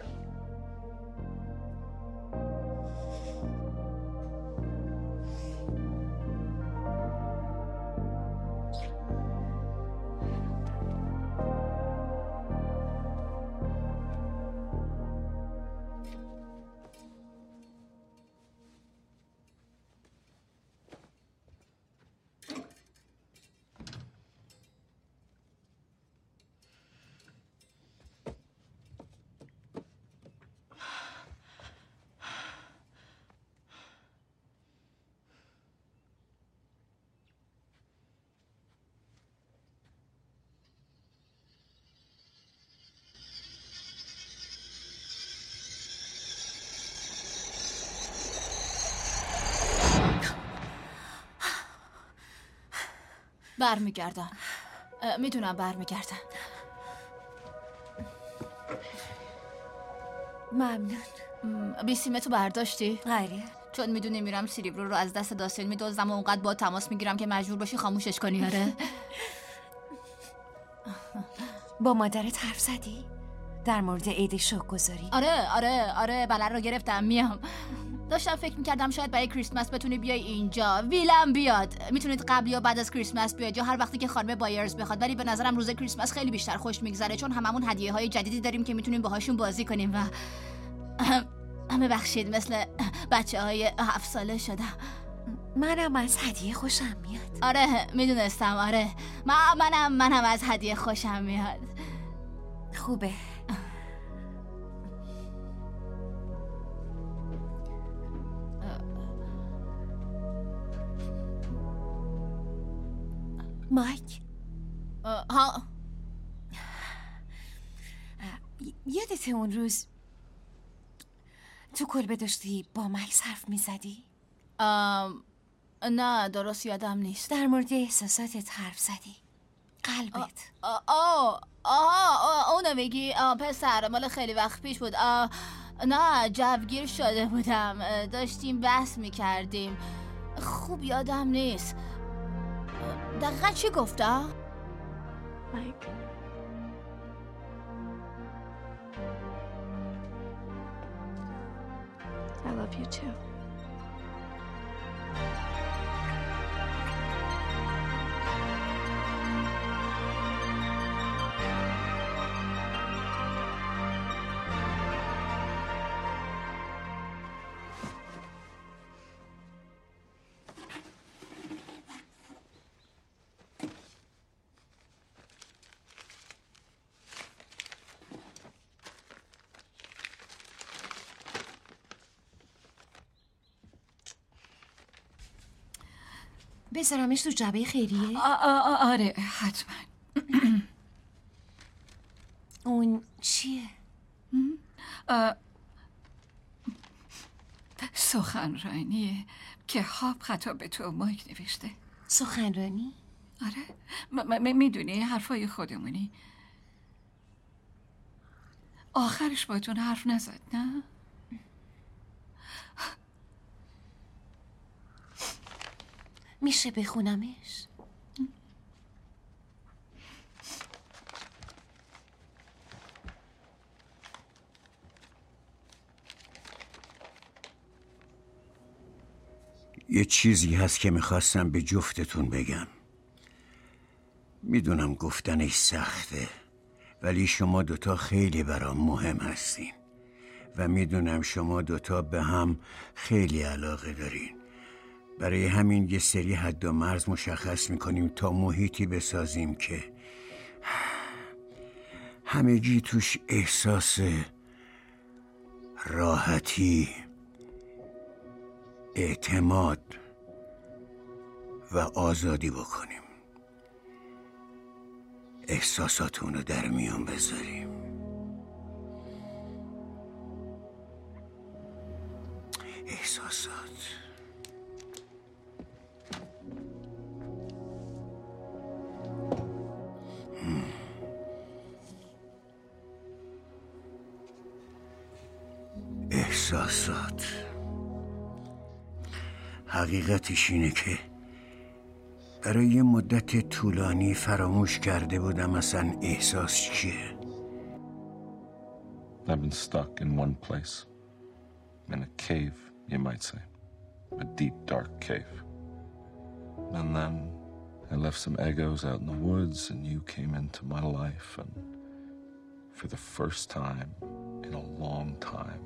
برمیگردم. میدونم برمیگردم. ممنون. بیسیمتو برداشتی؟ آره. چون میدونی میرم سیریبرو رو از دست داستین میدوزم و اونقدر با تماس میگیرم که مجبور باشی خاموشش کنی. آره. با مادرت حرف زدی؟ در مورد عید شوک‌گذاری؟ آره بله رو گرفتم. میام. داشتم فکر میکردم شاید برای کریسمس بتونی بیای اینجا. ویلم بیاد. میتونید قبل یا بعد از کریسمس بیاید یا هر وقتی که خانم بایرز بخواد، ولی به نظرم روز کریسمس خیلی بیشتر خوش میگذره چون هممون هدیه‌های جدیدی داریم که میتونیم باهاشون بازی کنیم و ببخشید مثل بچه‌های 7 ساله شدم. منم از هدیه خوشم میاد. آره میدونستم. آره منم از هدیه خوشم میاد. خوبه. مایک؟ ها؟ یادت اون روز تو کلبه داشتی با مکس حرف میزدی؟ نه درست یادم نیست. در مورد احساساتت حرف زدی. قلبت. اونو میگی؟ پسر مال خیلی وقت پیش بود. نه جوگیر شده بودم. داشتیم بحث میکردیم. خوب یادم نیست. دقیقا چی گفتم؟ مایک I love you too. بذارمش تو جعبه خیریه؟ آره حتما. اون چیه؟ سخنرانیه که هاب خطاب تو مایک نوشته. سخنرانی؟ آره میدونی حرفای خودمونی. آخرش باتون حرف نزد نه؟ میشه بخونمش؟ یه چیزی هست که میخواستم به جفتتون بگم. میدونم گفتنش سخته، ولی شما دوتا خیلی برام مهم هستین و میدونم شما دوتا به هم خیلی علاقه دارین. برای همین یه سری حد و مرز مشخص میکنیم تا محیطی بسازیم که همگی توش احساس راحتی، اعتماد و آزادی بکنیم. احساساتون رو در میون بذاریم. احساسات احساسات. حقیقتش اینه که برای یه مدت طولانی فراموش کرده بودم اصلا احساس چیه. I've been stuck in one place. In a cave, you might say. A deep, dark cave. And then I left some Eggos out in the woods and you came into my life, and for the first time in a long time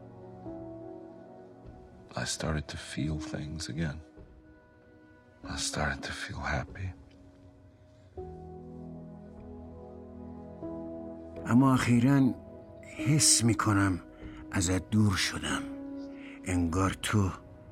I started to feel things again. I started to feel happy. اما اخیراً حس میکنم ازت دور شدم. انگار تو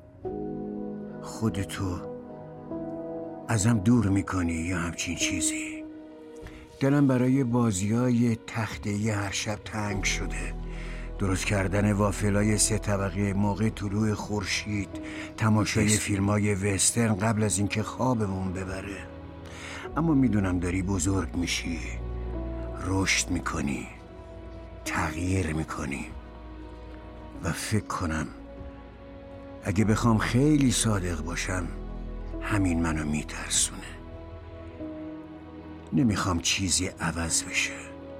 خودتو ازم دور میکنی یا همچین چیزی. دلم برای بازیای تخته‌ای هر شب تنگ شده. درست کردن وافلای 3 طبقه موقع طلوع خورشید، تماشای فیلمای وسترن قبل از اینکه خوابمون ببره. اما میدونم داری بزرگ میشی، رشد میکنی، تغییر میکنی و فکر کنم اگه بخوام خیلی صادق باشم همین منو میترسونه. نمیخوام چیزی عوض بشه.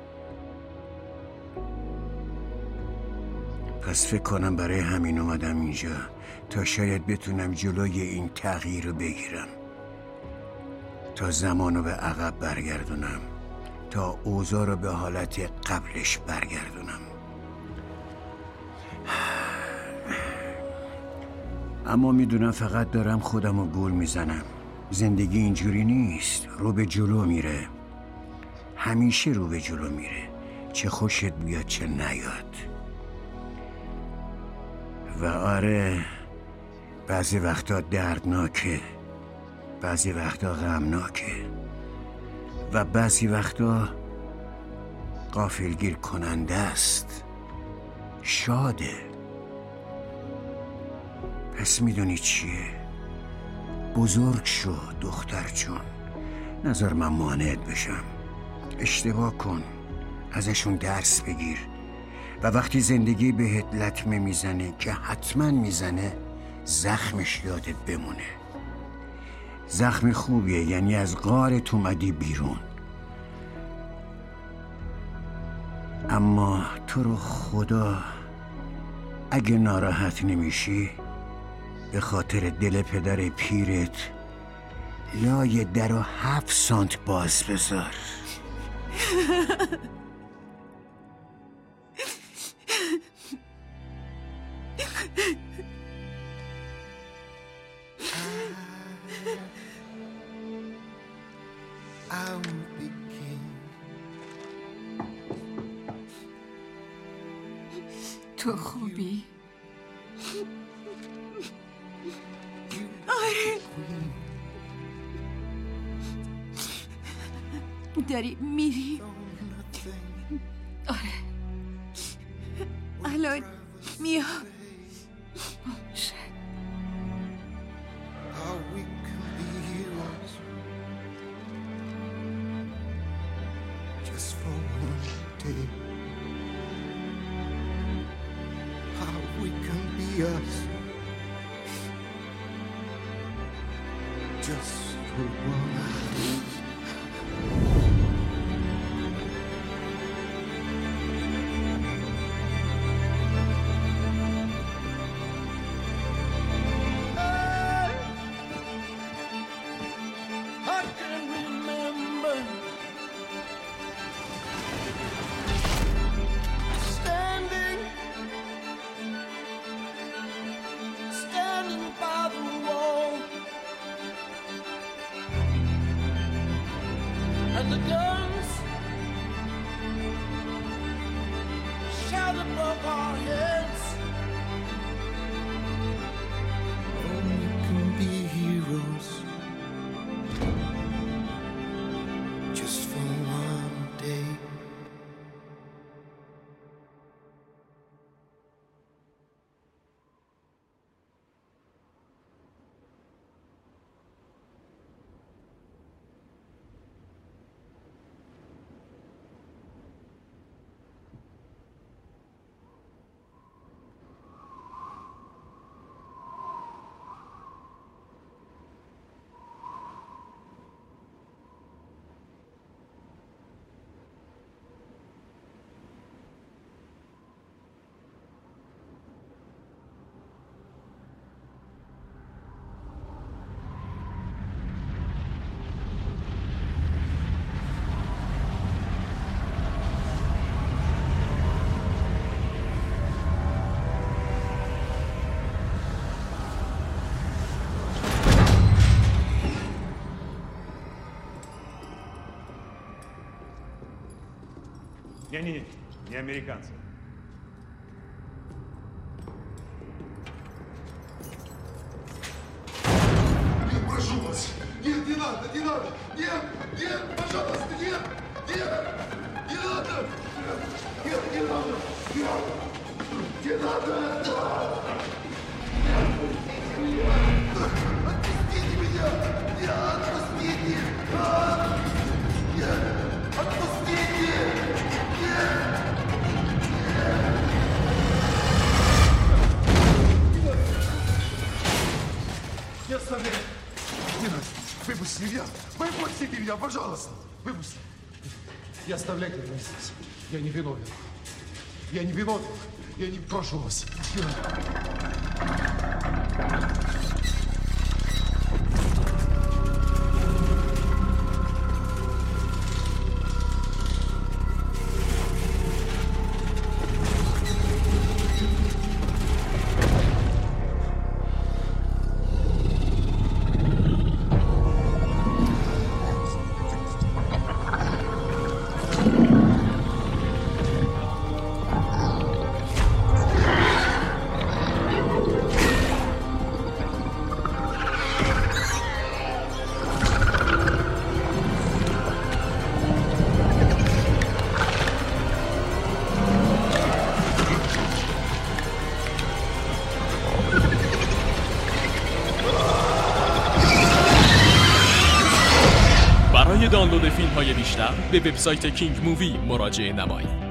پس فکر کنم برای همین اومدم اینجا تا شاید بتونم جلوی این تغییر رو بگیرم، تا زمانو به عقب برگردونم، تا اوضاع رو به حالت قبلش برگردونم. اما میدونم فقط دارم خودم رو گول میزنم. زندگی اینجوری نیست، رو به جلو میره، همیشه رو به جلو میره، چه خوشت بیاد چه نیاد. و آره، بعضی وقتا دردناکه، بعضی وقتا غمناکه و بعضی وقتا غافلگیر کننده است، شاده. پس میدونی چیه؟ بزرگ شو دختر جون، نذار من مانعت بشم. اشتباه کن، ازشون درس بگیر و وقتی زندگی بهت لطمه میزنه که حتما میزنه، زخمش یادت بمونه. زخم خوبیه، یعنی از غارت اومدی بیرون. اما تو رو خدا اگه ناراحت نمیشی به خاطر دل پدر پیرت لای در رو 7 سانت باز بذار. تو خوبی؟ آره. داری میری؟ آره. الان میام. And the guns shout above our heads. Oh, we can be heroes just for one day. Не американцы. Прошу вас! Нет, не надо, не надо! Нет, нет, пожалуйста, нет! Нет! Не надо! Нет, не надо! Нет! Не надо! Отпустите меня! Нет, отпустите! меня, пожалуйста. Выпусти. Не оставляйте меня здесь. Я не виновен. Я не виновен. Я не прошу вас. برای دانلود فیلم‌های بیشتر به وبسایت کینگ مووی مراجعه نمایید.